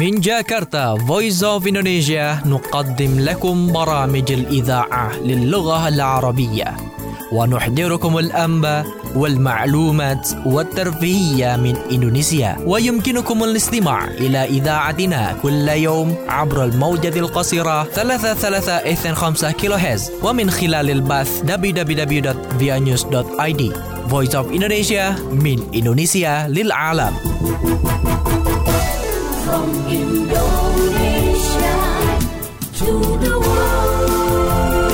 من جاكرتا Voice of Indonesia نقدم لكم برامج الإذاعة للغة العربية ونحضركم الأنباء والمعلومات والترفيهية من إندونيسيا. ويمكنكم الاستماع إلى إذاعتنا كل يوم عبر الموجة القصيرة 33.5 كيلوهرتز ومن خلال البث www.vianews.id. Voice of Indonesia من إندونيسيا للعالم. From Indonesia to the world.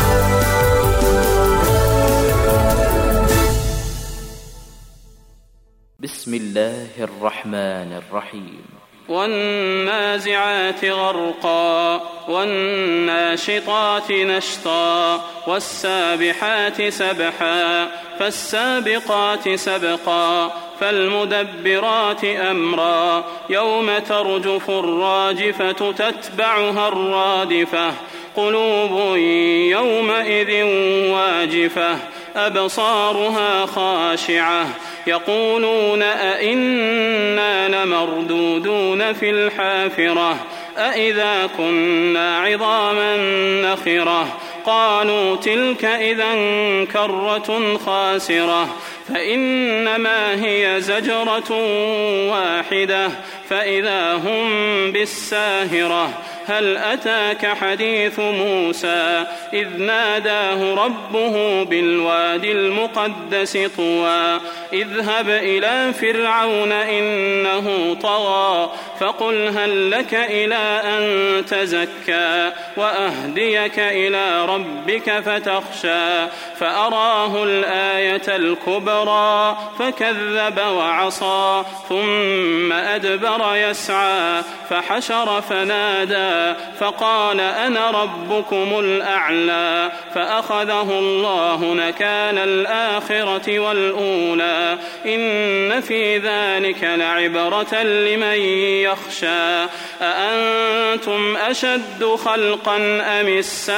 بسم الله الرحمن الرحيم. والنازعات غرقا والناشطات نشطا والسابحات سبحا فالسابقات سبقا فالمدبرات أمرا يوم ترجف الراجفة تتبعها الرادفة قلوب يومئذ واجفة أبصارها خاشعة يقولون أئنا لمردودون في الحافرة أئذا كنا عظاما نخرة قالوا تلك إذا كرة خاسرة فإنما هي زجرة واحدة فإذا هم بالساهرة هل أتاك حديث موسى إذ ناداه ربه بالوادي المقدس طوى اذهب إلى فرعون إنه طغى فقل هل لك إلى أن تزكى وأهديك إلى ربك فتخشى فأراه الآية الكبرى فكذب وعصى ثم أدبر يسعى فحشر فنادى فقال أنا ربكم الأعلى فأخذه الله نكال الآخرة والأولى إن في ذلك لعبرة لمن يخشى أأنتم أشد خلقا أم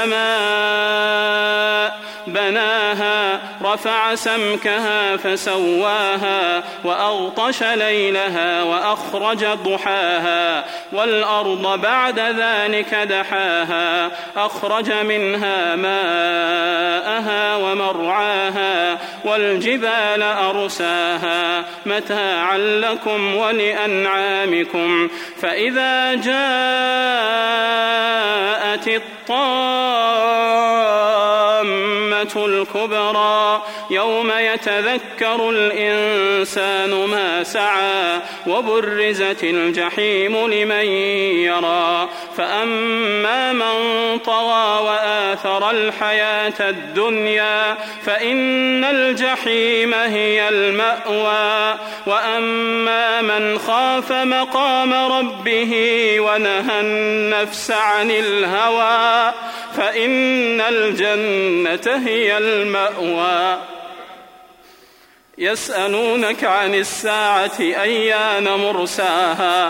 السماء بناها رفع سمكها فسواها وأغطش ليلها وأخرج ضحاها والأرض بعد ذلك دحاها أخرج منها ماءها ومرعاها والجبال أرساها متاعا لكم ولأنعامكم فإذا جاءت الطامة الكبرى يوم يتذكر الإنسان ما سعى وبرزت الجحيم لمن يرى فأما من طغى وآثر الحياة الدنيا فإن الجحيم هي المأوى وأما من خاف مقام ربه ونهى النفس عن الهوى فإن الجنة هي المأوى يسألونك عن الساعة أيان مرساها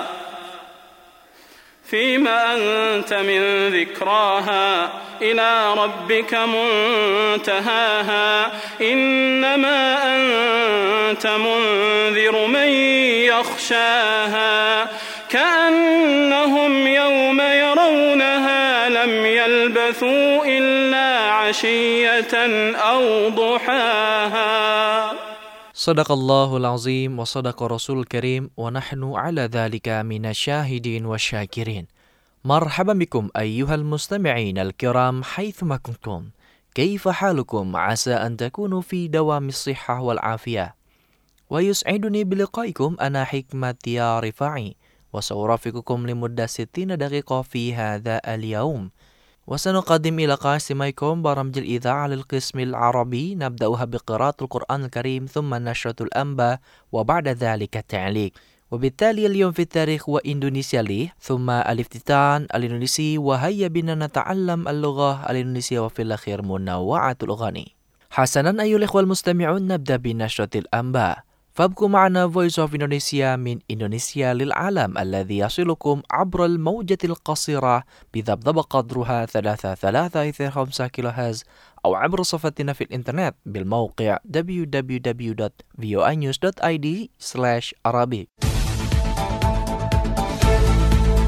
فيما أنت من ذكراها إلى ربك منتهاها إنما أنت منذر من يخشاها كأنهم يوم يرونها لم يلبثوا إلا عشية أو ضحاها. صدق الله العظيم وصدق رسول الكريم ونحن على ذلك من الشاهدين والشاكرين. مرحبا بكم أيها المستمعين الكرام حيثما كنتم. كيف حالكم؟ عسى أن تكونوا في دوام الصحة والعافية. ويسعدني بلقائكم أنا حكمة يا رفاعي وسأرافقكم لمدة 60 دقيقة في هذا اليوم وسنقدم إلى قاسميكم برامج الإذاعة للقسم العربي نبدأها بقراءة القرآن الكريم ثم نشرة الأنباء وبعد ذلك التعليق وبالتالي اليوم في التاريخ وإندونيسيا لي ثم الافتتان الإندونيسي وهيا بنا نتعلم اللغة الإندونيسية وفي الأخير منوعات الأغاني. حسنا أيها الإخوة المستمعون نبدأ بنشرة الأنباء فابقوا معنا Voice of Indonesia من إندونيسيا للعالم الذي يصلكم عبر الموجة القصيرة بذبذب قدرها 33.5 كيلوهرتز أو عبر صفحتنا في الإنترنت بالموقع www.voanews.id/Arabic.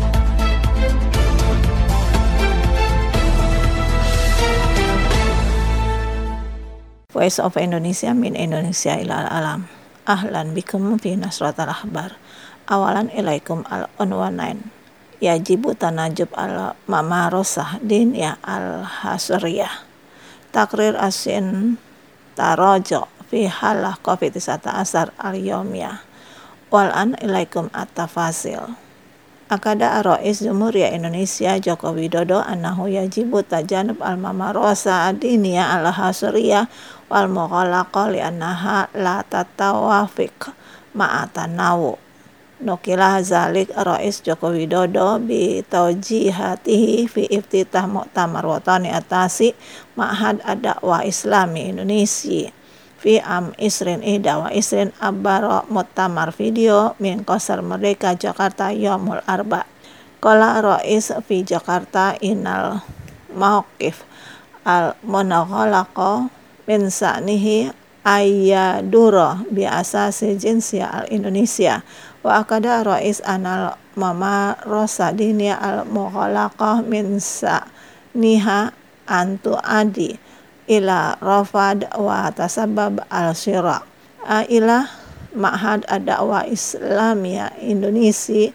Voice of Indonesia min Indonesia ilal alam. Ahlan bikum fi nasratul akhbar. Awalan ilaikum al-unwanain. Yajibu tanajub al-mamarosah diniyah al-hasriyah. Takrir asin tarojo fi halah COVID-19 al-yawmiyah. Wal'an ilaikum at-tafasil. Akada Rais Jumhuriyah Indonesia Joko Widodo annahu yajibu tajanub al-mamarosa diniyah al-hasriyah wal mughalaqa li annaha la tatawafiq ma'atanawu. Nukilah zalik Rais Joko Widodo bi taujihatihi fi iftitah Mu'tamar Watani Atasi Ma'had Ad-Da'wah Islami Indonesia fi isrin ida wa isrin abbaro Mu'tamar video min Qasar Merdeka Jakarta Yaumul Arba. Qala Rais fi Jakarta inal mauqif al-munaghalaqa min sa'nihi ayyadura bi asasi jinsiyah al-Indonesia. Wa akada Rais anal mamarosa diniyah al-mughalaqah min sa'niha antu adi ila rafad wa tasabab al-syira' ila Ma'had Ad-Da'wah Islamiyah Indonesia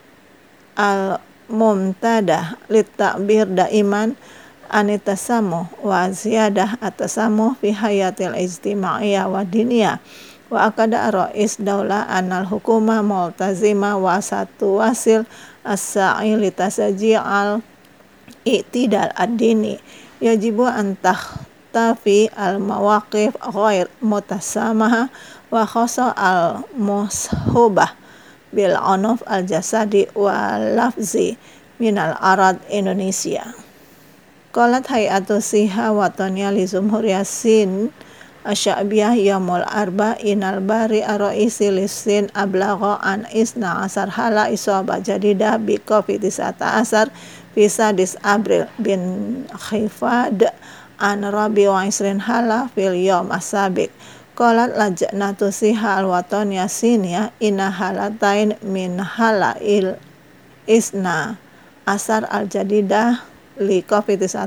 al-mumtadah litakbir daiman anitasamuh wa ziyadah atasamuh fi hayatil ijtima'iyah wa diniyah. Wa akada Rais Daulah anal hukumah multazimah wa satu wasil as-sa'i litasaji'al i'tidal ad-dini yajibu antah tafi al-mawaqif ghair mutasamaha wa khasa al-mushubah bil unuf al-jasadi wa lafzi minal arad Indonesia. Qalat hay'atu siha wataniya li Jumhuriyah Sin Asy'abiyah Yaumul Arba inal bari ar-raisi lisin ablagha an isna asar hala isabah jadidah bi COVID-19 fi sadis April bin khifad an rabi wa isrin hala fil yawm as-sabiq. Qalat lajnatu siha al-wataniyah siniyah inna halatain min halail isna asar al-jadidah li COVID-19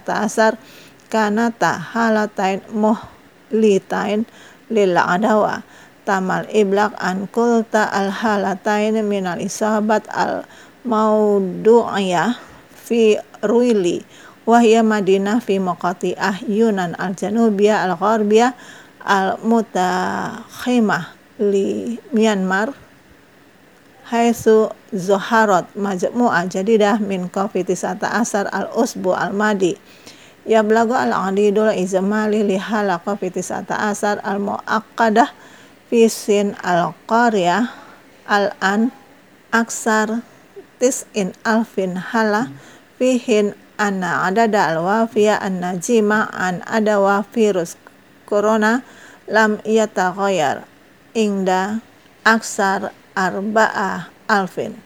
kanata halatain muhlitain lil adawa tamal iblaq an kulta al-halatain minal isabat al-maudu'iyah fi ruili wahya Madinah fi Muqati'ah Yunan al-Janubiyah al-Gharbiyah al-mutakhimah li Myanmar haitsu zuharat majmu'ah jadidah min COVID-19 al-usbu al-madi yablagu al-adidul izmali li hala COVID-19 al-mu'aqqadah fi sin al-qaryah al-an aksar tis'in alfin hala fihin anna adada al-wafiya an-najima an adawa virus corona lam yataghayyar ingda aksar arba'ah alfin.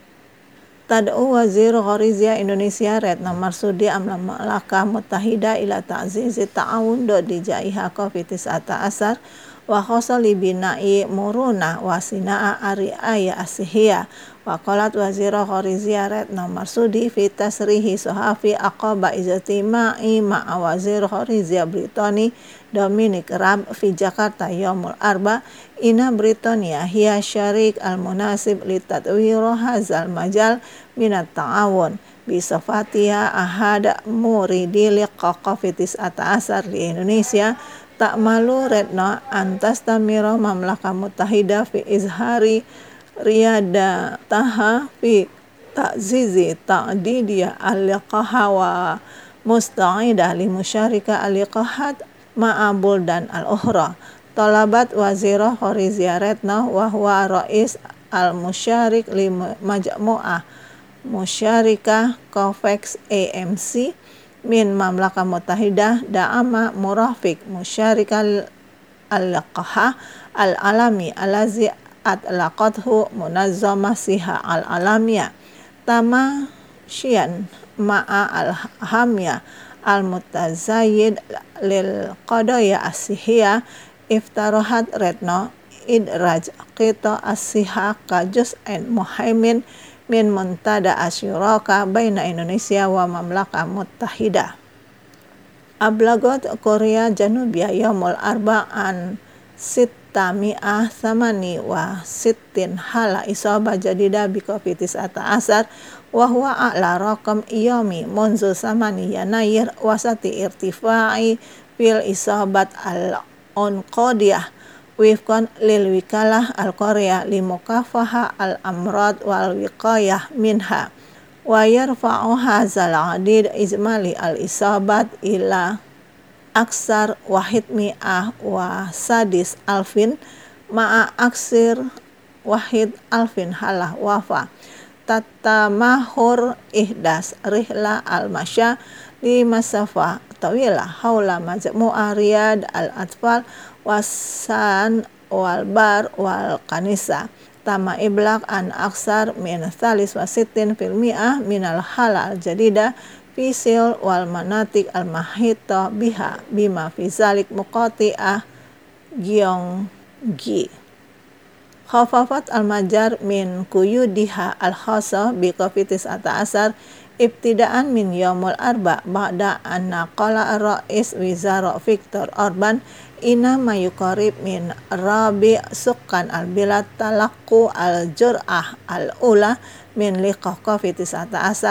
Tad'u Wazir Ghariziyah Indonesia Retno Marsudi amla Malaka Muttahida ila ta'zizi ta'awun do di jaiha COVID-19 wa khasa li bina'i muruna wa sina'a ari'aya asihiyah. Wa qalat Wazir Ghariziyah Retno Marsudi fi tasrihi sohafi aqaba ijtima'i ma'a Wazir Ghariziyah Britani Dominic Raab fi Jakarta Yaumul Arba ina Britania hiya syarik al-munasib li tatwiro hazal majal minat ta'awun bisafatiha ahad muridi liqa COVID-19 di Indonesia tak malu Retno antastamiro mamlaka Muttahida fi izhari riyada taha fi ta'zizi ta'didiyah al-liqaha wa musta'idah li musyarika al-liqahat ma'abul dan al-ukhra. Talabat Wazirah Ghariziyah Retno wa huwa rais al-musyarik li majmu'ah musyarikah COVAX AMC min Mamlaka Muttahidah da'ama murafiq musyarikal al-liqaha al-alami alazi atlaqathu munazzamah siha al-alamiyah tama syian ma'a al-hamya al-mutazayyid lil qadaya as-sihiyah iftarahat Retno idraj qita as-siha ka juz'an muhaimin min muntada asyuraka baina Indonesia wa Mamlaka Muttahidah. Ablagot Korea Janubiyah Yaumul Arba'an Sittami'ah Thamani wa Sittin hala isabah jadida bi COVID-19 wa huwa a'la raqam yaumi munzu samani Yanair wasati irtifai fil isabat al-onqodiyah wifqan lil wikalah al-Korea limukafaha al-amrad wal wiqayah minha wa yarfa'u hadzal adid ijmali al-isabat ila aksar wahid mi'ah wa sadis alfin ma'a aksir wahid alfin halah wafa tatamahur ihdas rihla al-masya li masafa tawilah haula majmu'ah riyad al-atfal wasan wal bar wal kanisa tama iblaq an aksar min thalis wa sittin fil mi'ah minal halal jadida fi sil wal manatik al mahita biha bima fi zalik muqati'ah Gyeonggi khafafat al majar min kuyudiha al khasa bi COVID-19 ibtidaan min yaumul arba ba'da anna qala ar-rais wizara Viktor Orban ina mayuqarib min rabi sukan al-bilad talaqu al-jur'ah al-ula min liqah COVID-19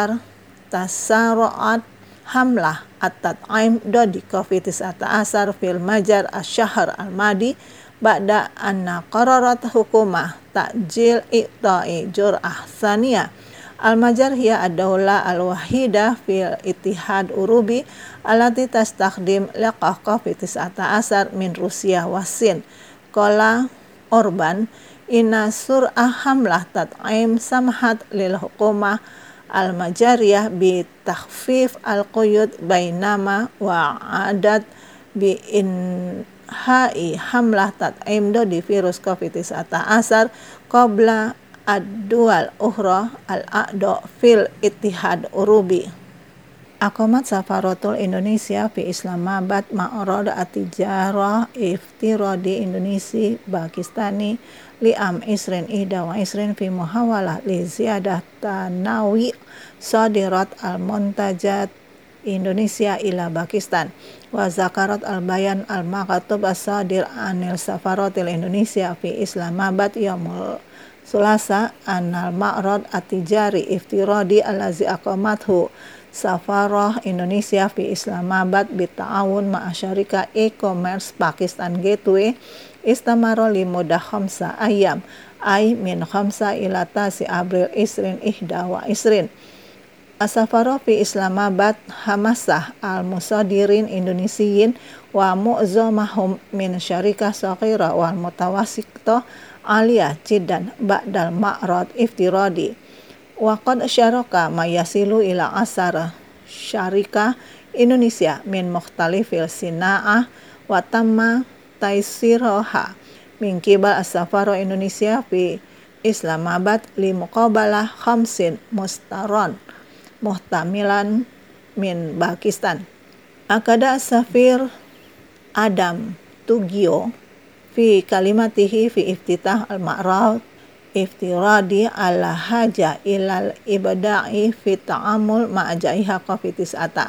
tasarru'at hamlah at-tat'im dodi COVID-19 fil majar asy-syahr al-madi ba'da anna qararat hukumah ta'jil i'ta'i jur'ah tsaniyah al-majar hiya ad-dawla al-wahida fil ittihad urubi allati tastakhdim liqah COVID-19 min Rusia wa Sin qala Orban inna sur'ah hamlah tat'im samhat lil hukumah al-majariyah bi takhfif al-quyud bainama wa adat bi inha'i hamlah tat'im di virus COVID-19 qabla ad-dual ukhra al-a'da fil ittihad urubi. Aqamat Safaratul Indonesia fi Islamabad ma'rad at-tijarah iftiradi Indonesia Pakistani li'am isrin ihda wa isrin fi muhawalah li ziyadah tanawi sadirat al-muntajat Indonesia ila Pakistan wa zakarat al-bayan al-makatub as-sadir anil Safaratul Indonesia fi Islamabad yaumul Sulasa anal ma'rad at-tijari iftiradi allazi aqamathu Safarah Indonesia fi Islamabad bita'awun ma'asyarika e-commerce Pakistan Gateway istamaro li mudah khamsa ayam ay min khamsa ila tasi Abril isrin ihda wa isrin As-Safarah fi Islamabad hamasah al-musadirin Indonesiyin wa mu'zamahum min syarikah saghira wal mutawassitah aliyah jiddan ba'dal ma'rad iftiradi wa qad syaraka mayasilu ila asara syarikah Indonesia min mukhtalifil sina'ah wa tamma taisiroha min qibal as-Safarah Indonesia fi Islamabad li muqabalah khamsin mustaron muhtamilan min Pakistan. Akada Safir Adam Tugio fi kalimatihi fi iftitah al-ma'rad iftiradi ala haja ilal ibada'i fi ta'amul ma'ajaiha COVID-19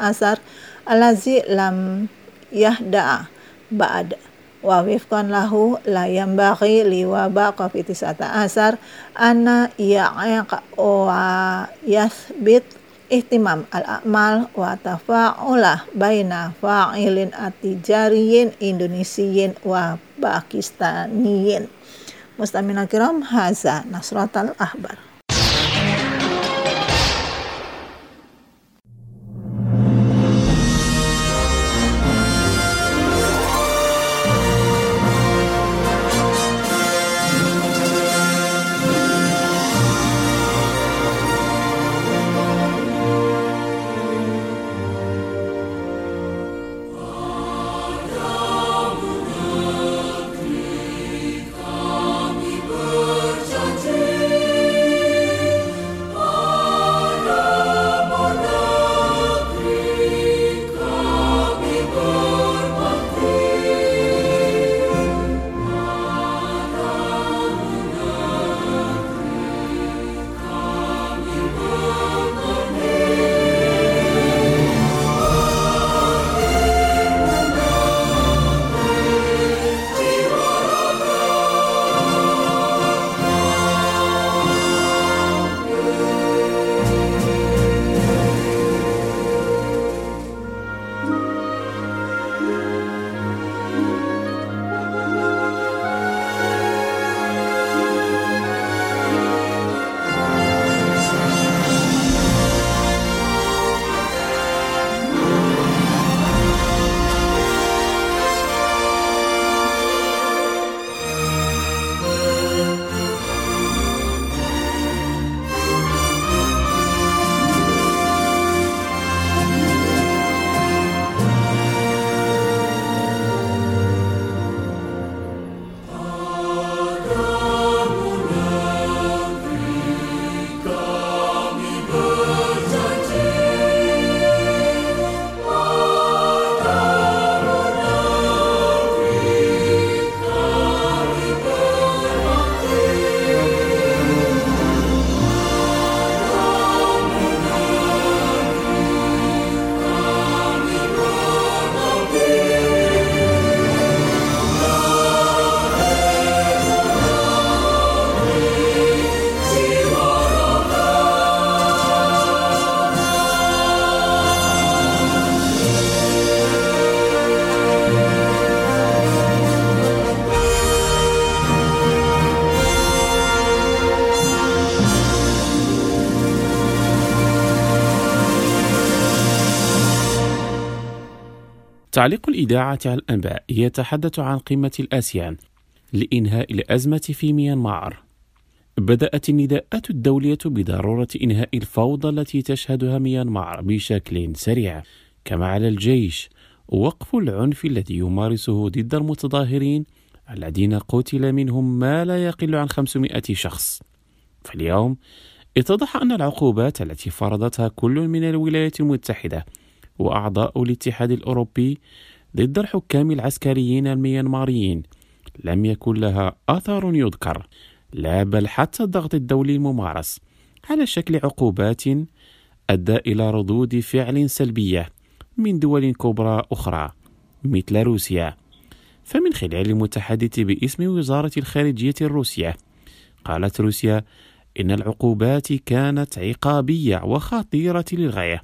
alazi lam yahda'a ba'd wa wifqan lahu la yambaghi liwaba COVID-19 anna ya'iq wa yathbit ihtimam al-a'mal wa tafa'ulah baina fa'ilin atijariyin Indonesiyin wa Pakistaniyin. Mustamina kiram haza Nasratal Ahbar. تعليق الإذاعة على الأنباء يتحدث عن قمة الآسيان لإنهاء الأزمة في ميانمار. بدأت النداءات الدولية بضرورة إنهاء الفوضى التي تشهدها ميانمار بشكل سريع، كما على الجيش وقف العنف الذي يمارسه ضد المتظاهرين الذين قتل منهم ما لا يقل عن 500 شخص. فاليوم اتضح أن العقوبات التي فرضتها كل من الولايات المتحدة وأعضاء الاتحاد الأوروبي ضد الحكام العسكريين الميانماريين لم يكن لها أثر يذكر، لا بل حتى الضغط الدولي الممارس على شكل عقوبات أدى إلى ردود فعل سلبية من دول كبرى أخرى مثل روسيا. فمن خلال المتحدث باسم وزارة الخارجية الروسية، قالت روسيا إن العقوبات كانت عقابية وخطيرة للغاية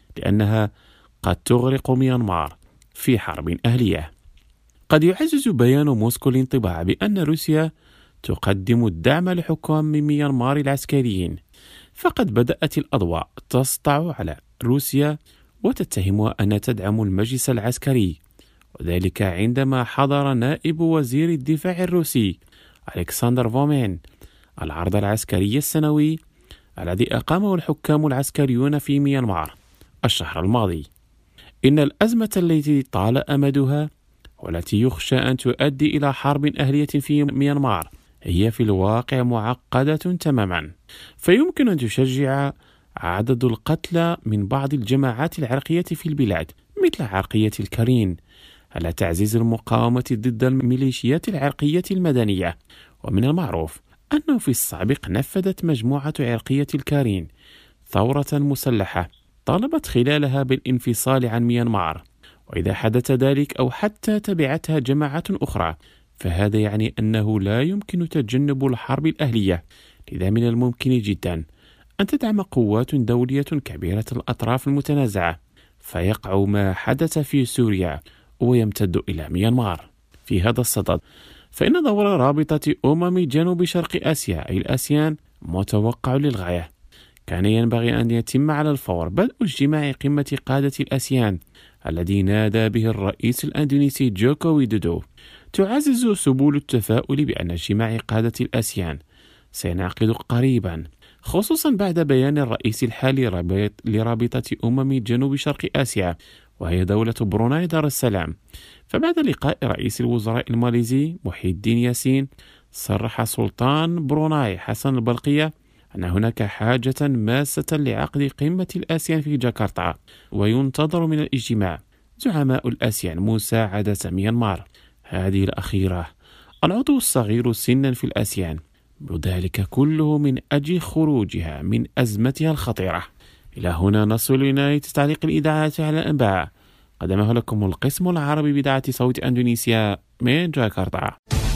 لأنها قد تغرق ميانمار في حرب أهلية. قد يعزز بيان موسكو الانطباع بأن روسيا تقدم الدعم لحكام ميانمار العسكريين، فقد بدأت الأضواء تسطع على روسيا وتتهمها أن تدعم المجلس العسكري، وذلك عندما حضر نائب وزير الدفاع الروسي ألكسندر فومين العرض العسكري السنوي الذي أقامه الحكام العسكريون في ميانمار الشهر الماضي. إن الأزمة التي طال أمدها والتي يخشى أن تؤدي إلى حرب أهلية في ميانمار هي في الواقع معقدة تماما، فيمكن أن تشجع عدد القتلى من بعض الجماعات العرقية في البلاد مثل عرقية الكارين على تعزيز المقاومة ضد الميليشيات العرقية المدنية. ومن المعروف أنه في السابق نفذت مجموعة عرقية الكارين ثورة مسلحة طالبت خلالها بالانفصال عن ميانمار، وإذا حدث ذلك أو حتى تبعتها جماعات أخرى فهذا يعني أنه لا يمكن تجنب الحرب الأهلية. لذا من الممكن جدا أن تدعم قوات دولية كبيرة الأطراف المتنازعة فيقع ما حدث في سوريا ويمتد إلى ميانمار. في هذا الصدد فإن دور رابطة جنوب شرق آسيا أي الآسيان متوقع للغاية. كان ينبغي أن يتم على الفور بدء اجتماع قمة قادة الآسيان الذي نادى به الرئيس الأندونيسي جوكو ويدودو. تعزز سبل التفاؤل بأن اجتماع قادة الآسيان سينعقد قريبا، خصوصا بعد بيان الرئيس الحالي لرابطة جنوب شرق آسيا وهي دولة بروناي دار السلام. فبعد لقاء رئيس الوزراء الماليزي محي الدين ياسين صرح سلطان بروناي حسن البلقية أن هناك حاجة ماسة لعقد قمة الآسيان في جاكرتا، وينتظر من الاجتماع زعماء الآسيان مساعدة ميانمار هذه الأخيرة العضو الصغير سنا في الآسيان، وذلك كله من أجل خروجها من أزمتها الخطيرة. إلى هنا نصل لنهاية تعليق الإذاعة على الأنباء، قدمه لكم القسم العربي بإذاعة صوت أندونيسيا من جاكرتا.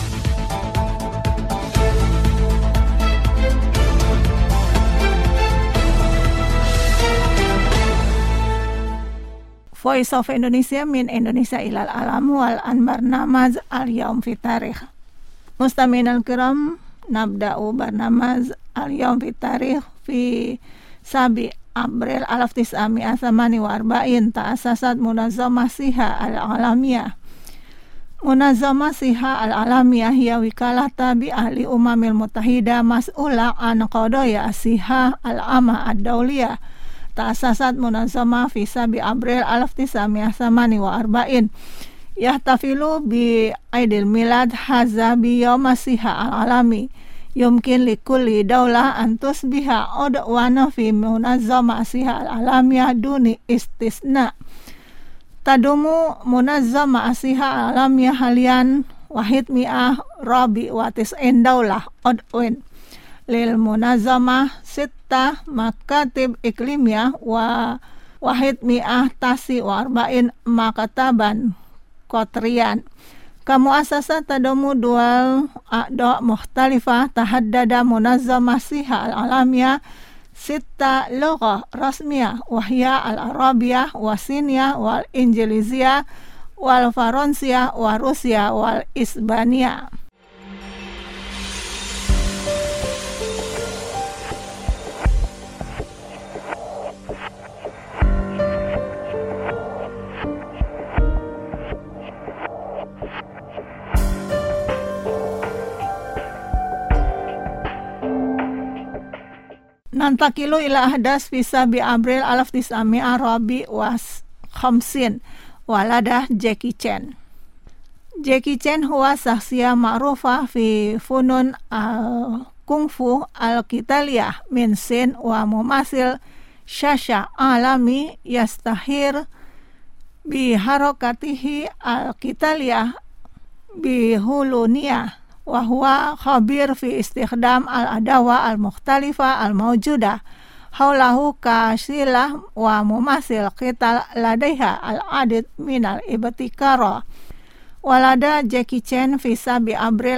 Voice of Indonesia min Indonesia ilal alam wal anbar namaz al-yawm fi tarikh. Mustami'in al-kiram, nabda'u barnamaz al-yawm fi tarikh fi 7 April 1948 ta'assasat Munazzamah Siha al-Alamiyah. Munazzamah Siha al-Alamiyah hiya wikalah tabi'ah li Umamil Muttahida mas'ula an qadaya as-siha al-amma ad-dawliyah. Ta'assasat Munazzamah fi 7 April 1948 yahtafilu bi Aidil Milad hadza bi Yawm as-Siha al-Alami. Yumkin likulli dawlah an tusbiha udwana fi Munazzamah Siha al-Alamiyah duni istisna. Tadumu Munazzamah Siha al-Alamiyah halian wahid mi'ah rabi wa tis'in dawlah udwin. Lil Munazzamah sittah makatib iklimiyah wa wahid mi'ah tasi wa arba'in makataban kotrian. Kamu'asasah tadumu dual a'da' mukhtalifah tahaddada Munazzamah Siha al-Alamiyah sitta lughah rasmiyah wahya al-Arabiyah wa Siniyah wal Injiliziyah wal Faransiyah wa Rusyah wal Isbaniyah. Nantakilu ila ahdas fi sabi Abril 1950 waladah Jackie Chan. Jackie Chan huwa shakhsiyah ma'rufah fi funun al-kungfu al-qitaliyah min sin wa mumasil syasha alami yastahir bi harakatihi al-qitaliyah bi huluniyah wa huwa khabir fi istikhdam al-adawa al-mukhtalifa al-mawjudah haulahu kasilah wa mumasil qital ladaiha al-adid minal ibtikara. Walada Jackie Chan fi sabi Abril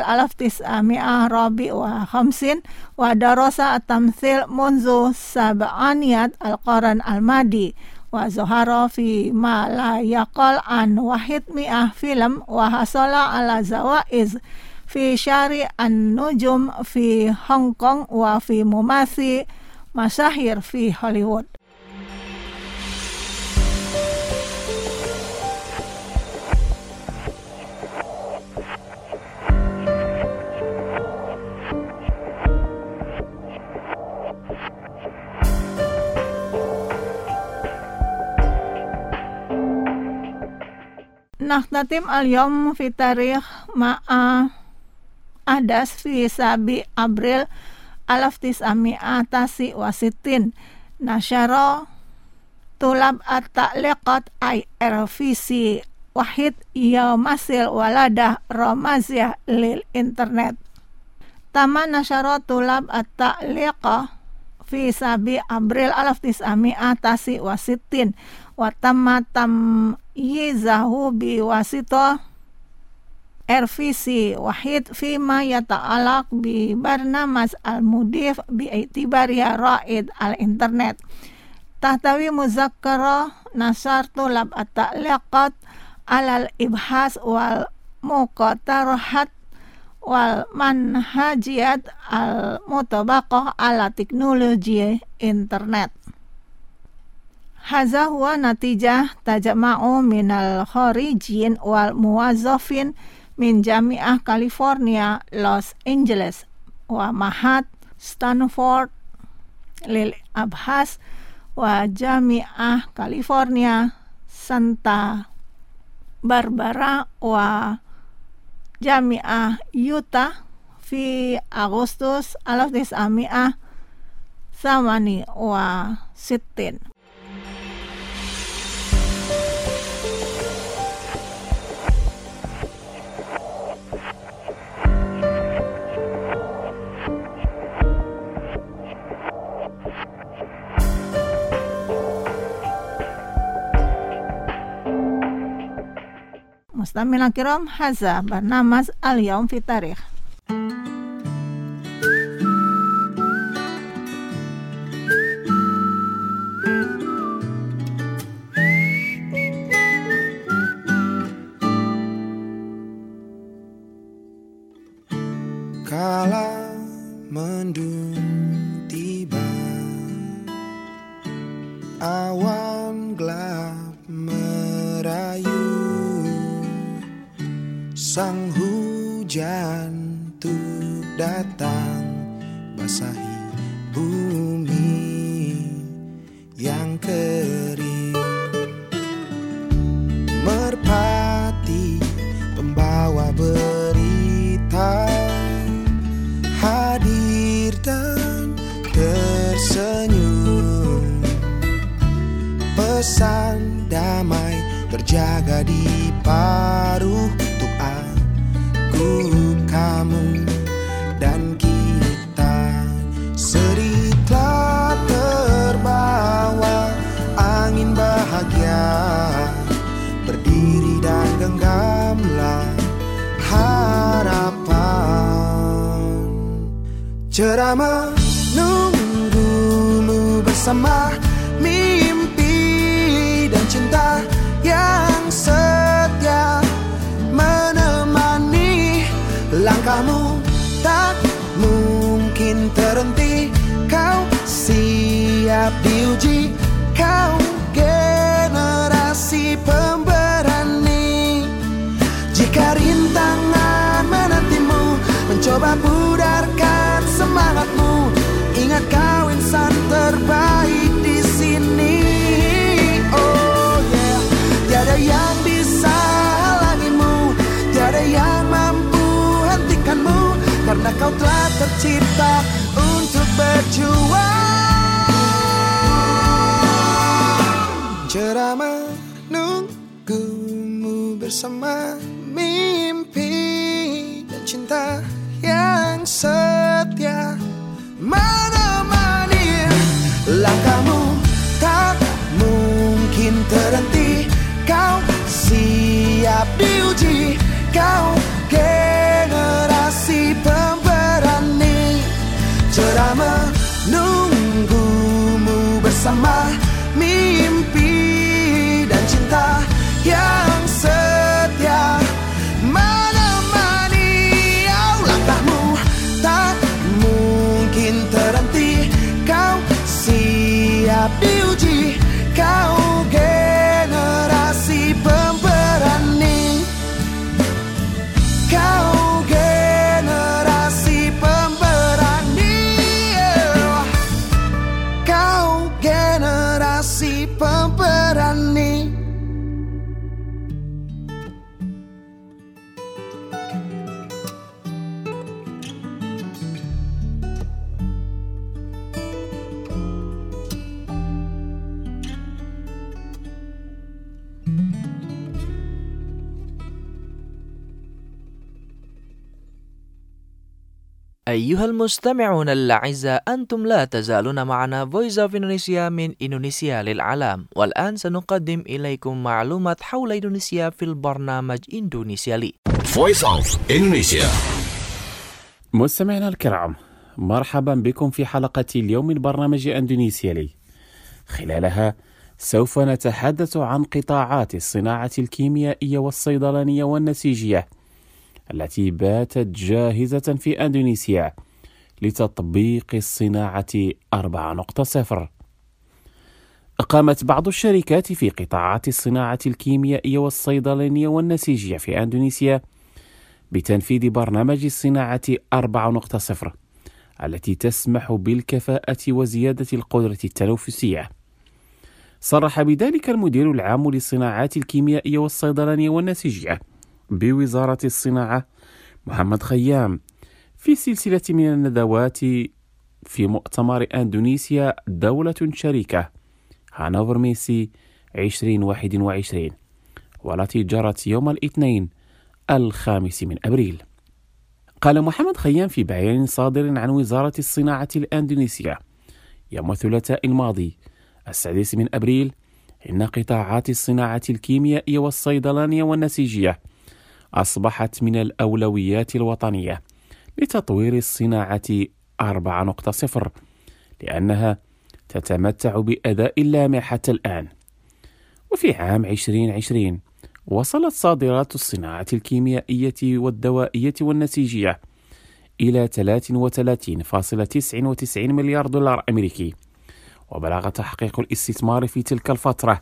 1950 wa darasa at-tamthil munzu sab'aniyat al-qaran al-madi wa zuhara fi ma la yaqal an wahid mi'ah film wa hasala ala zawaiz fi syari an-nujum fi Hong Kong wa fi mumasi masyahir fi Hollywood. Nakhtatim al-yawm fi tarikh ma'a ahdas fi sabi Abril 1960 nasyara tulab at-ta'liqat IRVC wahid yawmasil waladah ramaziyah lil internet. Tama nasyara tulab at-ta'liqah fi sabi Abril 1960 wa tamma yizahu bi wasito RVC wahid fima yata'alaq bi barnamaj al-mudif bi itibariya ra'id al-internet tahtawi muzakkara nasar tulab at-ta'liqat alal ibhas wal muqatarahat wal manhajiyat al-mutabaqah ala teknologi internet. Hadza huwa natijah tajama'u minal kharijin wal muwazzafin min Jami'ah California Los Angeles wa Mahat Stanford lil Abhas wa Jami'ah California Santa Barbara wa Jami'ah Utah fi Agustus 1960. Mustamil kiram, hadza barnamaj al-yawm fi tarikh. Kala mendung tiba, awan gelap merayu, sang hujan tuh datang basahi bumi yang kering. Merpati pembawa berita hadir dan tersenyum, pesan damai terjaga di paruh untuk aku, kamu, dan kita. Seritlah terbawa angin bahagia, berdiri dan genggamlah harapan. Cerah menunggumu bersama mimpi dan cinta yang setia menemani langkahmu, tak mungkin terhenti. Kau siap diuji, kau generasi pemberani. Jika rintangan menantimu, mencoba pudarkan semangatmu. Ingat kau insan kau telah tercipta untuk berjuang. Cerah menunggumu bersama mimpi dan cinta yang setia menemani langkahmu, tak mungkin terhenti. Kau siap diuji, kau generasi pemberani. Cerah menunggumu bersama mimpi dan cinta yang setia menemani. Langkahmu tak mungkin terhenti. Kau siap diuji, kau generasi pemberani. Kau generasi pemberani. Kau generasi pemberani. أيها المستمعون الأعزاء، أنتم لا تزالون معنا Voice of Indonesia من إندونيسيا للعالم، والآن سنقدم إليكم معلومات حول إندونيسيا في البرنامج إندونيسيا لي. Voice of Indonesia. مستمعينا الكرام، مرحبا بكم في حلقة اليوم من برنامج إندونيسيا لي. خلالها سوف نتحدث عن قطاعات الصناعة الكيميائية والصيدلانية والنسيجية التي باتت جاهزة في أندونيسيا لتطبيق الصناعة 4.0. قامت بعض الشركات في قطاعات الصناعة الكيميائية والصيدلانية والنسيجية في أندونيسيا بتنفيذ برنامج الصناعة 4.0 التي تسمح بالكفاءة وزيادة القدرة التنافسية. صرح بذلك المدير العام للصناعات الكيميائية والصيدلانية والنسيجية بوزارة الصناعة محمد خيام في سلسلة من الندوات في مؤتمر أندونيسيا دولة شريكة هانوفر ميسي 2021 والتي جرت يوم الاثنين 5 أبريل. قال محمد خيام في بيان صادر عن وزارة الصناعة الأندونيسية يوم الثلاثاء الماضي 6 أبريل إن قطاعات الصناعة الكيميائية والصيدلانية والنسيجية أصبحت من الأولويات الوطنية لتطوير الصناعة 4.0 لأنها تتمتع بأداء لامع حتى الآن. وفي عام 2020 وصلت صادرات الصناعة الكيميائية والدوائية والنسيجية إلى 33.99 مليار دولار أمريكي، وبلغ تحقيق الاستثمار في تلك الفترة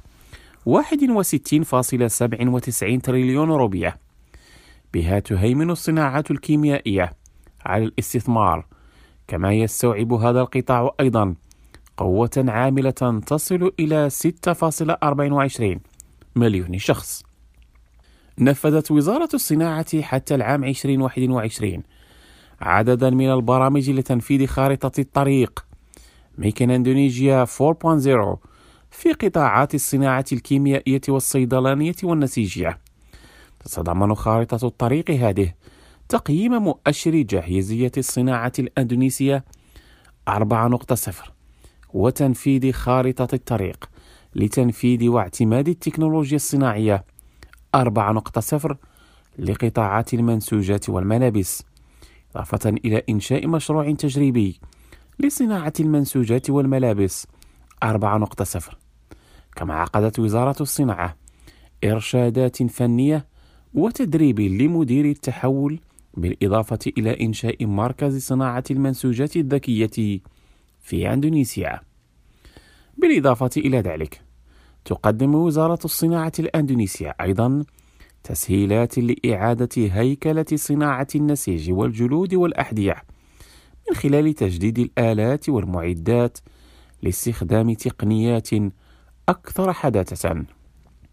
61.97 تريليون روبية. بها تهيمن الصناعات الكيميائية على الاستثمار، كما يستوعب هذا القطاع أيضا قوة عاملة تصل إلى 6.24 مليون شخص. نفذت وزارة الصناعة حتى العام 2021 عددا من البرامج لتنفيذ خارطة الطريق ميكن إندونيسيا 4.0 في قطاعات الصناعة الكيميائية والصيدلانية والنسيجية. تتضمن خارطة الطريق هذه تقييم مؤشر جاهزية الصناعة الأندونيسية 4.0 وتنفيذ خارطة الطريق لتنفيذ واعتماد التكنولوجيا الصناعية 4.0 لقطاعات المنسوجات والملابس، إضافة إلى إنشاء مشروع تجريبي لصناعة المنسوجات والملابس 4.0. كما عقدت وزارة الصناعة إرشادات فنية وتدريب لمدير التحول، بالإضافة إلى إنشاء مركز صناعة المنسوجات الذكية في إندونيسيا. بالإضافة إلى ذلك تقدم وزارة الصناعة الأندونيسية أيضا تسهيلات لإعادة هيكلة صناعة النسيج والجلود والأحذية من خلال تجديد الآلات والمعدات لاستخدام تقنيات أكثر حداثة.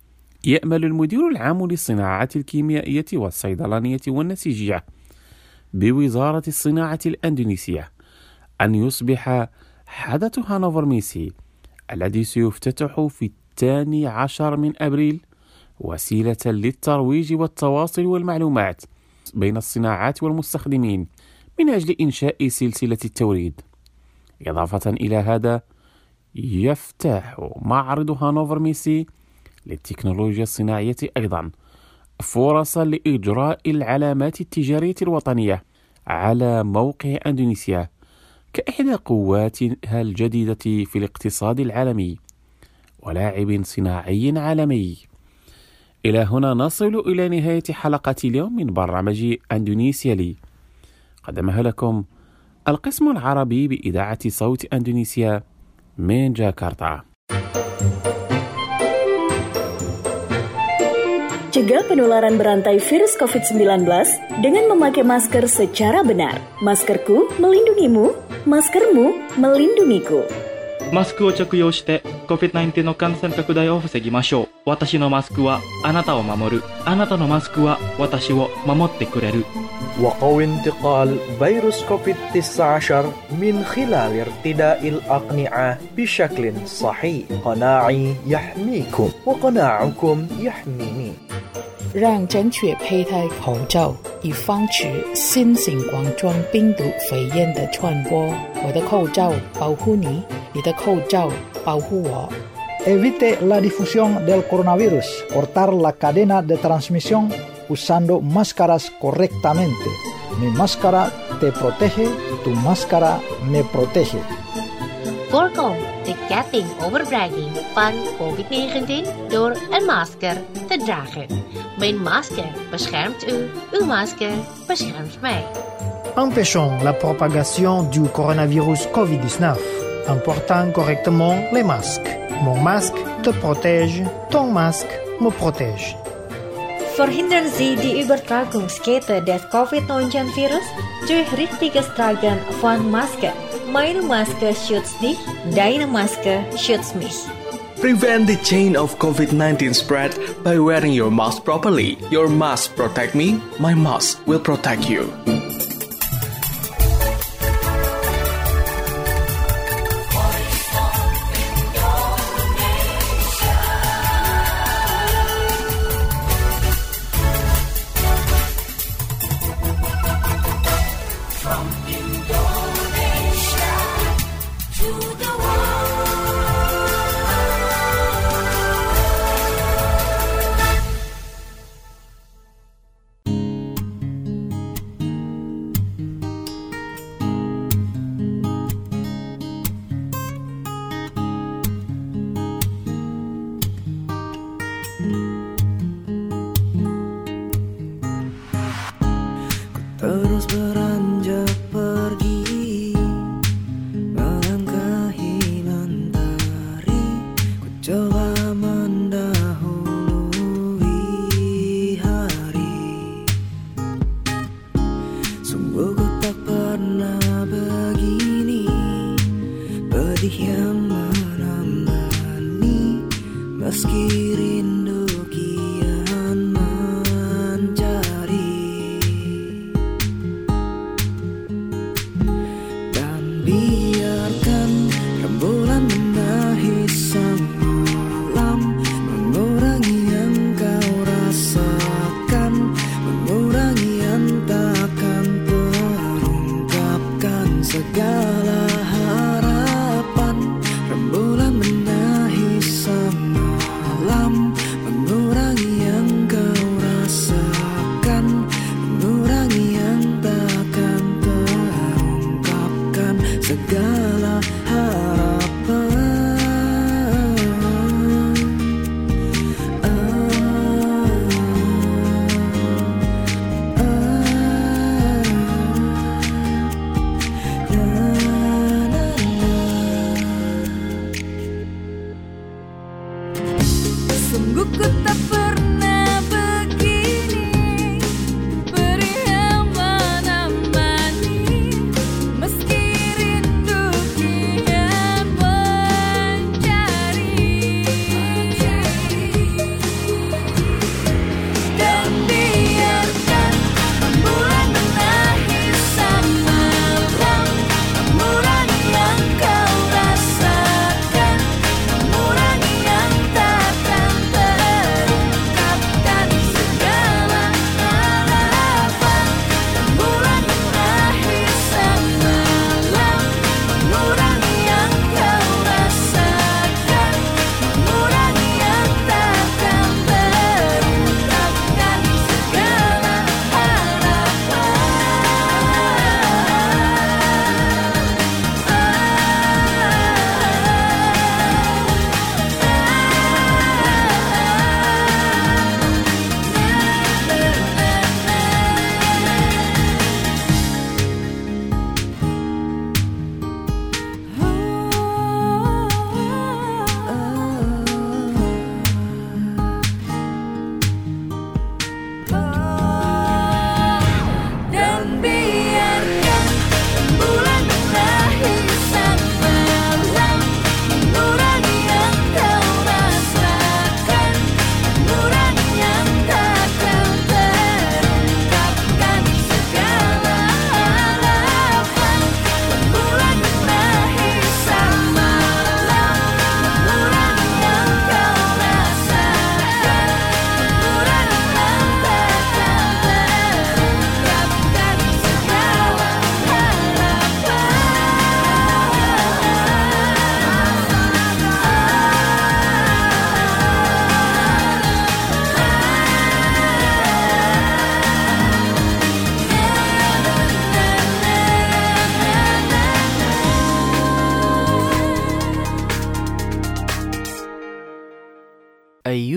يأمل المدير العام للصناعات الكيميائية والصيدلانية والنسيجية بوزارة الصناعة الأندونيسية أن يصبح حدث هانوفر ميسي الذي سيفتتح في 12 من أبريل وسيلة للترويج والتواصل والمعلومات بين الصناعات والمستخدمين من أجل إنشاء سلسلة التوريد. إضافة إلى هذا، يفتح معرض هانوفر ميسي للتكنولوجيا الصناعية أيضا فرصا لإجراء العلامات التجارية الوطنية على موقع أندونيسيا كإحدى قواتها الجديدة في الاقتصاد العالمي ولاعب صناعي عالمي. إلى هنا نصل إلى نهاية حلقة اليوم من برنامج أندونيسيا لي، قدمها لكم القسم العربي بإذاعة صوت أندونيسيا من جاكرتا. Cegah penularan berantai virus COVID-19 dengan memakai masker secara benar. Maskerku melindungimu, maskermu melindungiku. マスクを着用して COVID-19 の感染拡大を防ぎましょう。私のマスクはあなたを守る。あなたのマスクは私を守ってくれる。 وقوي انتقال فيروس كوفيد-19 من خلال ارتداء الأقنعة بشكل صحيح. قناعي يحميكم وقناعكم يحميني. 让正确佩戴口罩，以防止新型冠状病毒肺炎的传播。我的口罩保护你，你的口罩保护我。 Evite la difusión del coronavirus. Cortar la cadena de transmisión usando máscaras correctamente. Mi máscara te protege, tu máscara me protege. Voorkom de ketting overbrenging van COVID-19 door een masker te dragen. Mijn masker beschermt u, uw masker beschermt mij. Empêchons la propagation du coronavirus COVID-19 en portant correctement les masques. Mon masque te protège, ton masque me protège. Verhindern Sie die Übertragungskette des COVID-19-Virus durch richtiges Tragen von Masken. Meine Maske schützt dich, deine Maske schützt mich. Prevent the chain of COVID-19 spread by wearing your mask properly. Your mask protect me, my mask will protect you. Terus beranjak pergi, melangkahi mentari. Ku coba mendahului hari. Sungguh ku tak pernah begini, pedih yang menemani. Meski rindu kian mencari. Biarkan rembulan menahi sang malam, mengurangi yang kau rasakan, mengurangi yang takkan terungkapkan segala harapan. Rembulan menahi sang malam,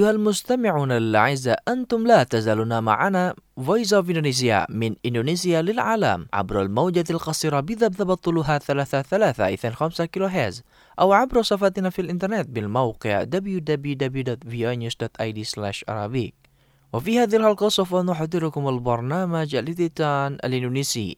أيها المستمعون الأعزاء، أنتم لا تزالون معنا Voice of Indonesia من إندونيسيا للعالم عبر الموجة القصيرة بذبذبة طولها 33.5 كيلو هرتز، أو عبر صفحتنا في الإنترنت بالموقع www.voanews.id/Arabic. وفي هذه الحلقة سوف نحضركم البرنامج الإذاعي الإندونيسي.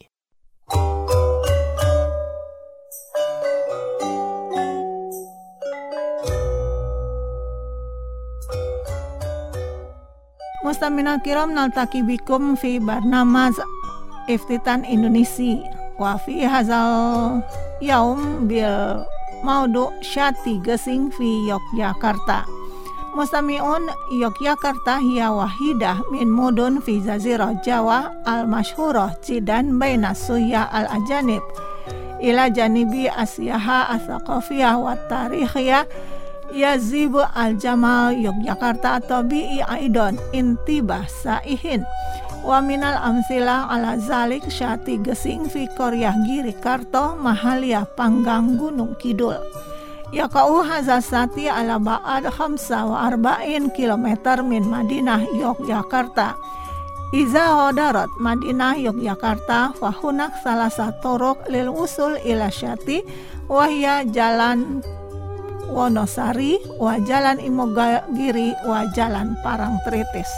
Mustamina kiram naltaki bikum fi barnamaj Iftitan Indonesia wa fi hazal yaum bil maudu syati gesing fi Yogyakarta. Mustami'un, Yogyakarta hiya wahidah min mudun fi jazirah Jawa al-masyhurah jidan baina suyya al-ajanib ila janibi asyaha as-saqafiyah wa tarikhiyah yazibu al-jamal Yogyakarta tabi'i aidon intibah saihin wa minal amsilah ala zalik syati gesing fi koryah giri karto mahaliyah panggang gunung kidul yakau hazasati ala ba'ad 45 kilometer min Madinah Yogyakarta. Iza hodarat Madinah Yogyakarta fahunak salah satu torok lil usul ila syati wahya jalan Wonosari wa jalan Imogiri wa jalan Parangtritis.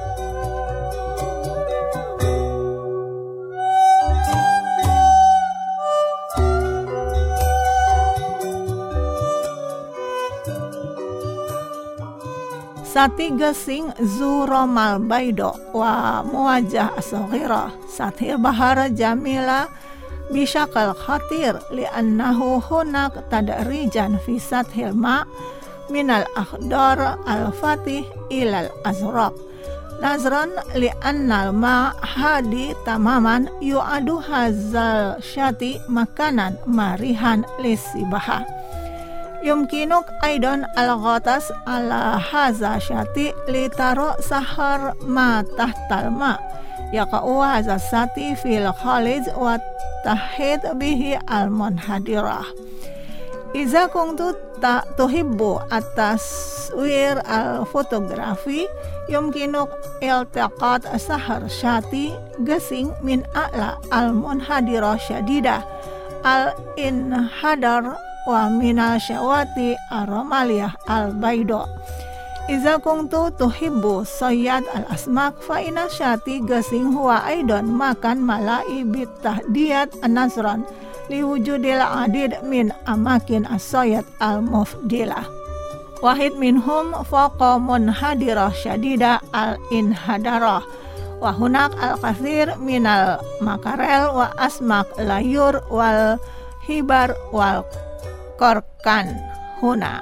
Sati gesing Zuromal Baido wa muwajah as-saghira sathil bahara jamila bisyakal khatir li'annahu hunak tadrijan fi sathil ma minal akhdar al-fatih ilal azraq nazran li'annal ma hadi tamaman yu'adu hazal syati makanan marihan lisibaha yumkinuk aidan al-ghatas ala haza syati litaro sahar ma tahtal ma yaqa'u haza sati fil khalij wa tahid bihi al-munhadirah. Iza kuntu tak tuhibbu at-taswir al-fotografi yumkinuk iltaqat sahar syati gesing min a'la al-munhadirah syadidah al-inhadar wa minal syawati ar-ramaliyah al-baido. Iza kuntu tuhibbu sayyad al-asmak fa ina syati gesing huwa aidon makan malai bitahdiyat an-nazran liwujudil adid min amakin as-sayyad al-mufdilah. Wahid minhum faqa munhadirah syadida al-inhadarah wa hunak al-kathir minal makarel wa asmak layur wal hibar wal korkan huna.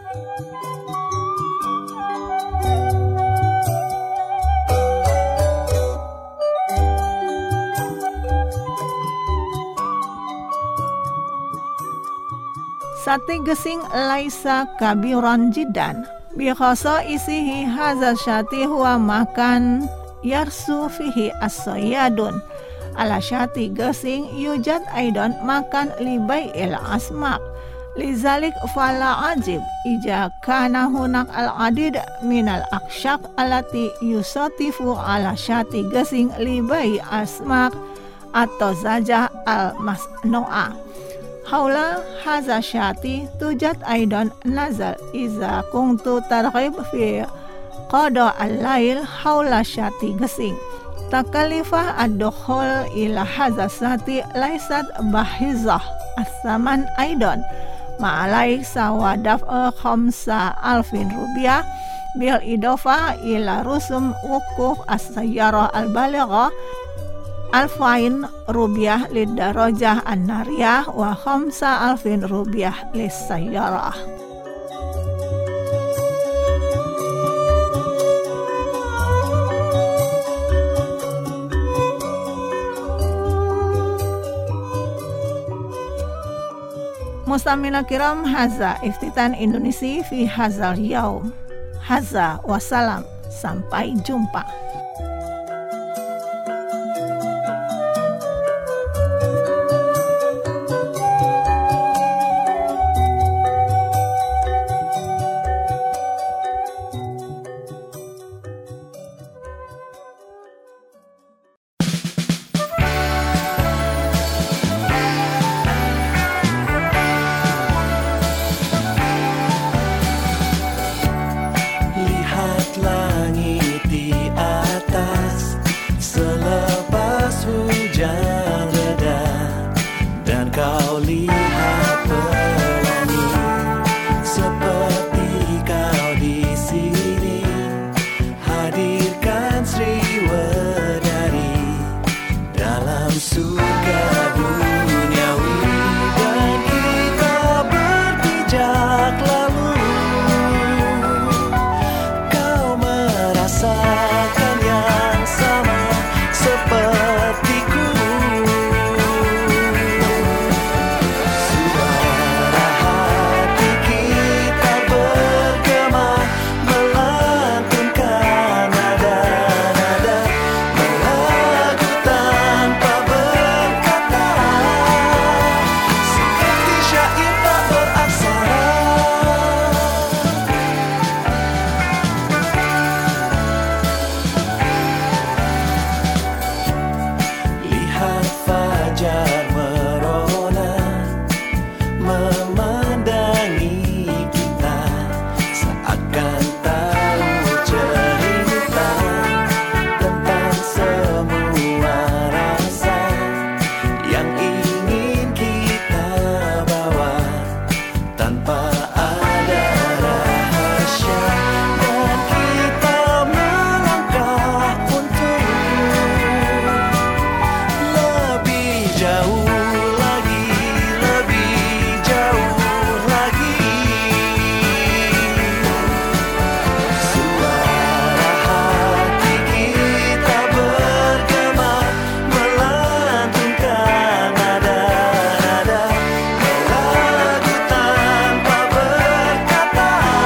Sati gesing laisa kabiran jidan bi khasa isihi hazal syati huwa makan yarsu fihi as-sayyadun ala syati gesing yujad aidan makan libai'il asmak lizalik fala ajib ija kana hunak al-adid minal akshak alati yusatifu ala syati gesing libai asmak atau zajah al-masnu'ah. Haula haza syati tujad aidan nazal iza kuntu targhib fi qada al-lail haula syati gesing. Takalifah ad-dukhul ila haza syati laisat bahizah as-saman aidan ma'alaik sawadaf 5,000 rupiah bil idofa ila rusum wukuf as-sayyarah al-baligha 2,000 rupiah lidarajah an-nariyah wa 5,000 rupiah lis-sayyarah. Mustamina kiram, haza Iftitan Indonesia fi hazal yaum. Haza wassalam, sampai jumpa. dalam surga duniawi, dan kita berpijak lalu. Kau merasakan yang sama sepertiku. Suara hati kita bergema, melantunkan nada-nada, melagu tanpa berkata, seperti syair tak beraksara. Lihat fajar merona, memandangi kita, seakan tahu cerita tentang semua rasa yang ingin kita bawa tanpa ada rahasia. Dan kita melangkah untuk lebih jauh lagi, lebih jauh lagi. Suara hati kita bergema, melantunkan nada-nada, melagu tanpa berkata,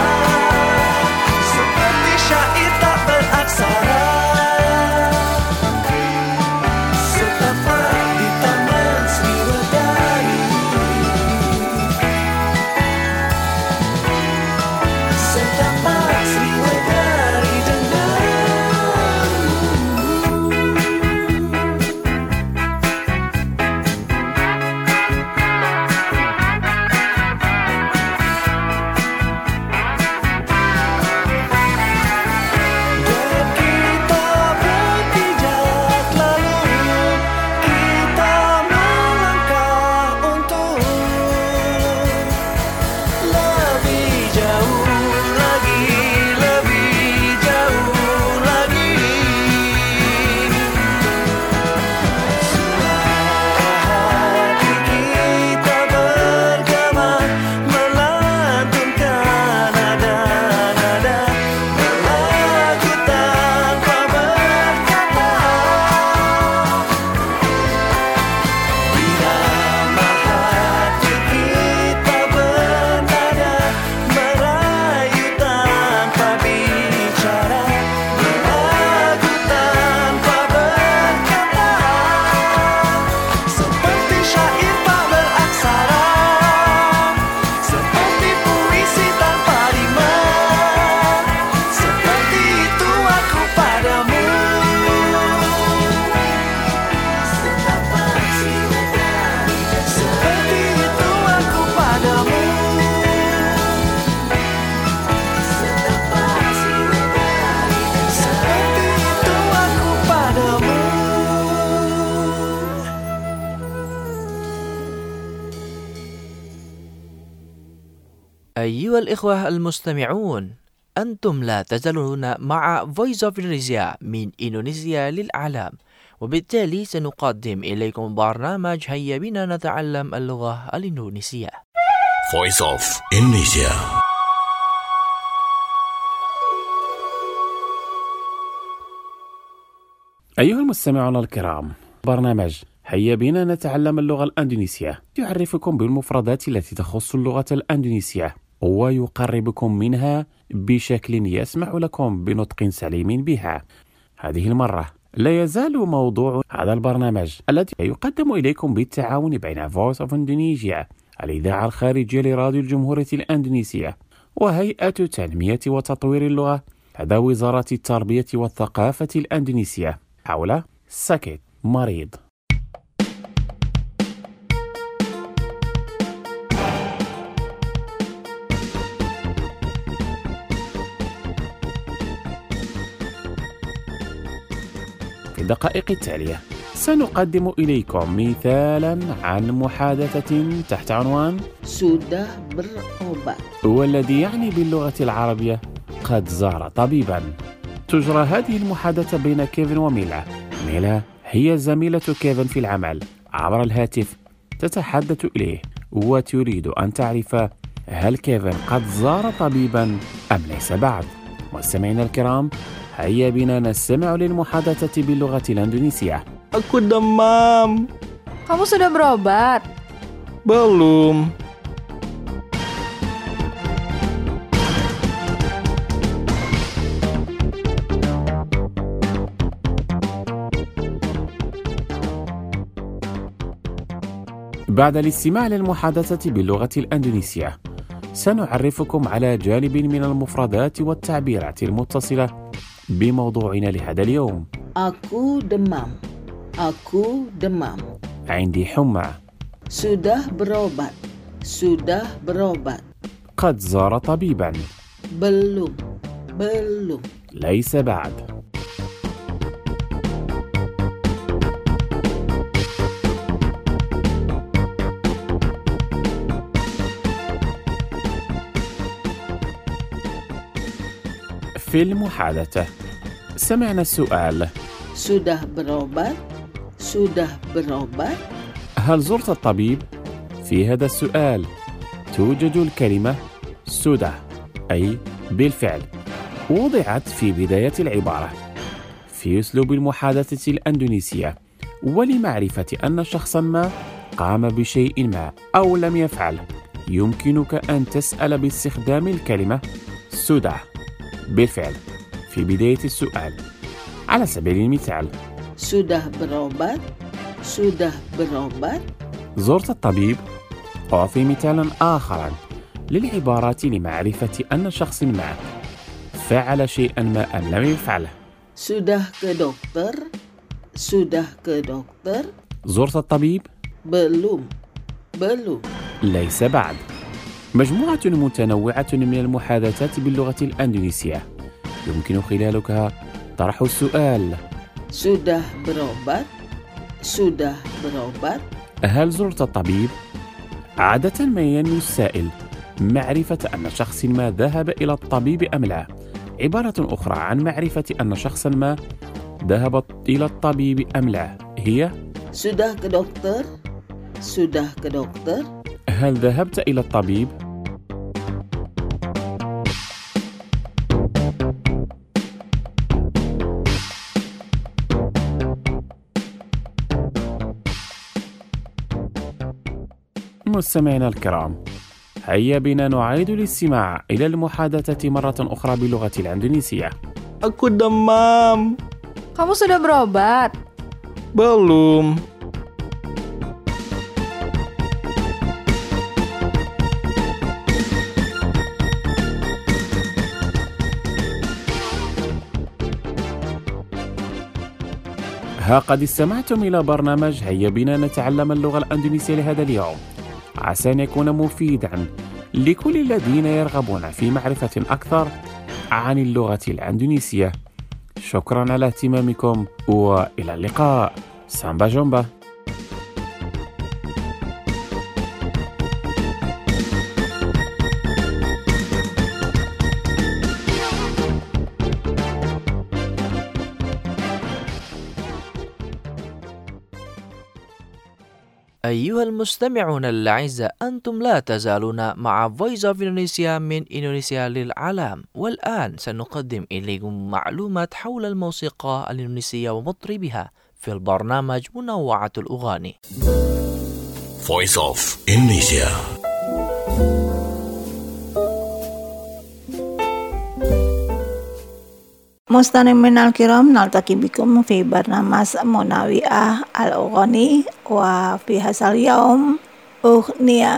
seperti syair tak beraksara. Setapak di Taman Sriwedari, setapak Sriwedari dengar. Dan kita berpijak lalu, kita melangkah untuk lebih jauh lagi, lebih jauh lagi. Suara hati kita bergema, melantunkan nada-nada, melagu tanpa berkata, irama hati kita bernada, merayu tanpa bicara, melagu tanpa berkata, seperti syair tak beraksara, seperti puisi tanpa rima, seperti itu aku padamu. Setapak Sriwedari, seperti itu aku padamu. Setapak Sriwedari, seperti itu aku padamu. أيها الإخوة المستمعون، أنتم لا تزالون مع Voice of Indonesia من إندونيسيا للعالم، وبالتالي سنقدم إليكم برنامج هيا بنا نتعلم اللغة الإندونيسية. Voice of Indonesia. أيها المستمعون الكرام، برنامج هيا بنا نتعلم اللغة الأندونيسية يعرفكم بالمفردات التي تخص اللغة الأندونيسية ويقربكم منها بشكل يسمح لكم بنطق سليم بها. هذه المرة لا يزال موضوع هذا البرنامج الذي يقدم إليكم بالتعاون بين Voice of Indonesia الإذاعة الخارجية لراديو الجمهورية الأندونيسية وهيئة تنمية وتطوير اللغة لدى وزارة التربية والثقافة الأندونيسية حول سكت مريض. في الدقائق التالية سنقدم إليكم مثالا عن محادثة تحت عنوان sudah berobat، والذي يعني باللغة العربية قد زار طبيبا. تجرى هذه المحادثة بين كيفن وميلا. ميلا هي زميلة كيفن في العمل عبر الهاتف تتحدث إليه وتريد أن تعرف هل كيفن قد زار طبيبا أم ليس بعد. مستمعينا الكرام، هيا بنا نستمع للمحادثة باللغة الإندونيسية. Aku demam. Kamu sudah berobat? Belum. بعد الاستماع للمحادثة باللغة الإندونيسية سنعرفكم على جانب من المفردات والتعبيرات المتصلة بموضوعنا لهذا اليوم. Aku demam. Aku demam. عندي حمى. Sudah berobat. Sudah berobat. قد زار طبيبا. Belum. Belum. ليس بعد. في المحادثة سمعنا السؤال Sudah berobat? Sudah berobat? هل زرت الطبيب؟ في هذا السؤال توجد الكلمة سودا أي بالفعل، وضعت في بداية العبارة في أسلوب المحادثة الإندونيسية ولمعرفة أن شخصا ما قام بشيء ما أو لم يفعل يمكنك أن تسأل باستخدام الكلمة سودا بالفعل في بداية السؤال. على سبيل المثال Sudah berobat? Sudah berobat? زرت الطبيب؟ أعطي مثالا آخرا للعبارات لمعرفة أن شخص ما فعل شيئا ما أم لم يفعله. Sudah ke dokter? Sudah ke dokter? زرت الطبيب؟ Belum. Belum. ليس بعد. مجموعة متنوعة من المحادثات باللغة الإندونيسية يمكن خلالها طرح السؤال Sudah berobat? Sudah berobat? هل زرت الطبيب؟ عادة ما ينوي السائل معرفة أن شخص ما ذهب إلى الطبيب أم لا. عبارة أخرى عن معرفة أن شخصا ما ذهب إلى الطبيب أم لا هي Sudah ke dokter? Sudah ke dokter? هل ذهبت إلى الطبيب؟ مستمعينا الكرام، هيا بنا نعيد الاستماع إلى المحادثة مرة أخرى باللغة الإندونيسية. Aku demam. Kamu sudah berobat? Belum. ها قد استمعتم إلى برنامج هيا بنا نتعلم اللغة الإندونيسية لهذا اليوم، عسى أن يكون مفيدا لكل الذين يرغبون في معرفة أكثر عن اللغة الإندونيسية. شكرا على اهتمامكم وإلى اللقاء. سامبا جومبا. أيها المستمعون الأعزاء، أنتم لا تزالون مع Voice of Indonesia من إندونيسيا للعالم، والآن سنقدم إليكم معلومات حول الموسيقى الإندونيسية ومطربها في البرنامج منوعة الأغاني. Voice of Indonesia. مستمعينا الكرام، نلتقي بكم في برنامج منوعة الأغاني، وفي هذا اليوم أغنية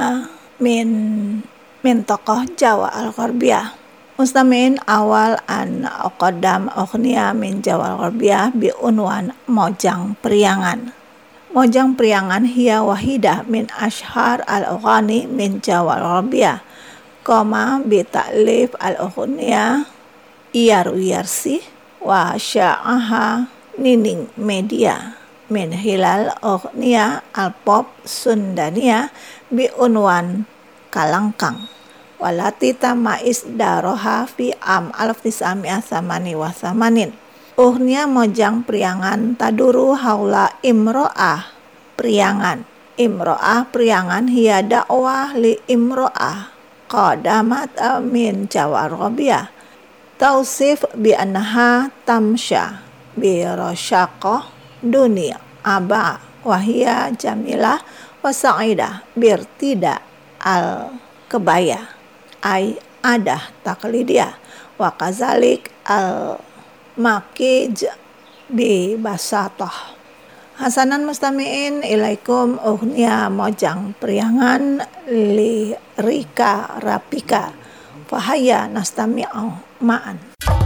من tokoh Jawa Al-Gharbiyah. مستمعين، أول أن أقدم أغنية من Jawa Al-Gharbiyah بعنوان Mojang Priangan. Mojang Priangan هي واحدة من أشهر الأغاني من Jawa Al-Gharbiyah. قام بتأليف الأغنية Iyar-Wiyarsi wa sya'aha Nining Media min hilal Ognia al-pop Sundania bi unwan Kalangkang walati tamais daroha fi am 1988. Uhnya mojang priangan taduru haula imro'ah priangan. Imro'ah priangan hiya dakwah li imro'ah qadamat min jawarobiyah. Tausif bi annaha tamsha bi rasyaqah dunia aba wahia jamilah wa sa'idah birtida al kebaya ay adah taklidiyah wa kazalik al makij bi basatah. Hasanan mustami'in ilaikum uhnya mojang priangan li rika rapika fahaya nastami'u ma'an.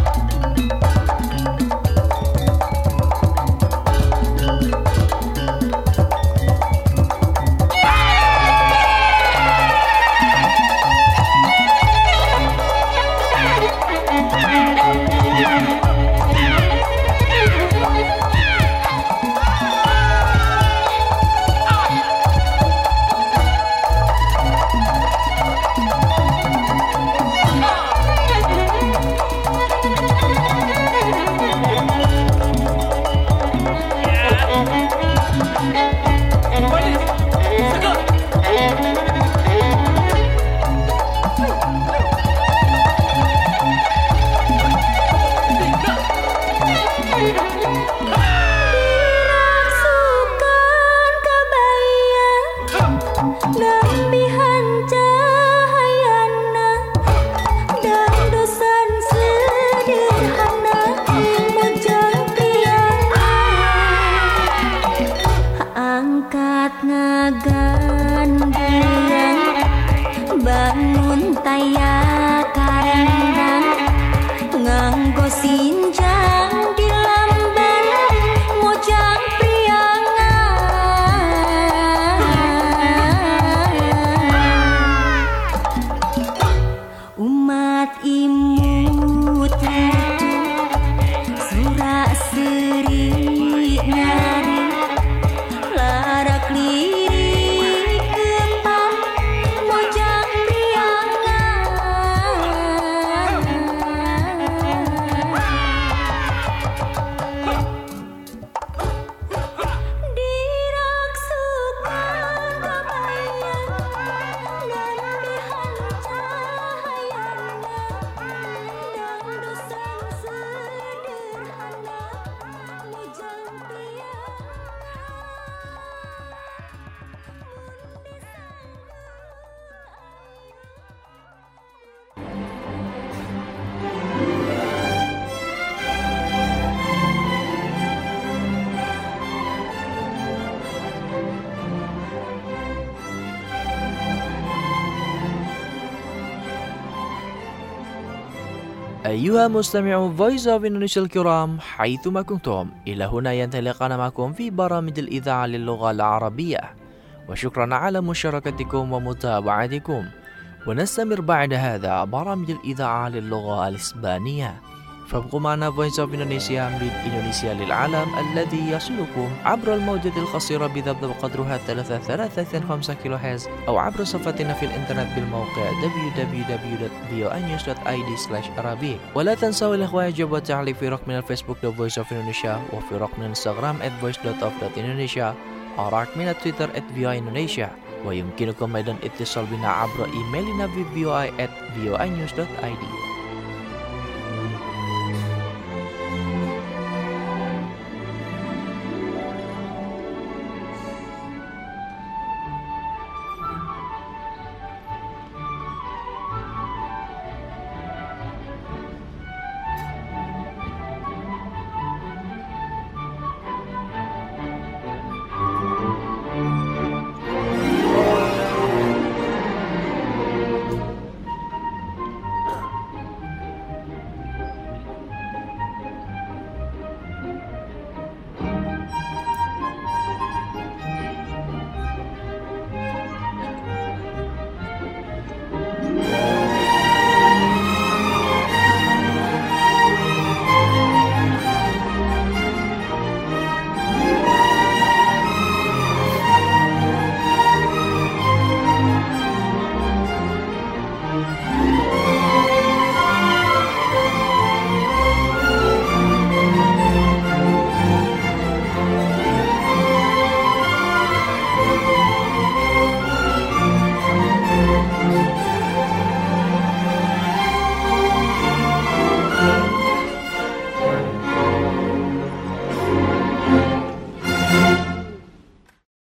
أيها مستمعو Voice of Indonesia الكرام حيثما كنتم إلى هنا ينطلقنا معكم في برامج الإذاعة للغة العربية وشكرا على مشاركتكم ومتابعتكم ونستمر بعد هذا برامج الإذاعة للغة الإسبانية فابقوا معنا Voice of Indonesia من إندونيسيا للعالم الذي يصلكم عبر الموجة القصيرة بضبط قدرها 335 كيلوهرتز أو عبر صفحتنا في الإنترنت بالموقع www.voanews.id/arabic ولا تنسوا الإخوة يجب والتعليق في رقمنا الفيسبوك The Voice of Indonesia وفي رقم الانستغرام @voice.of.indonesia أو رقمنا التويتر @voaindonesia ويمكنكم أيضا اتصال بنا عبر إيميلنا في voi@voanews.id.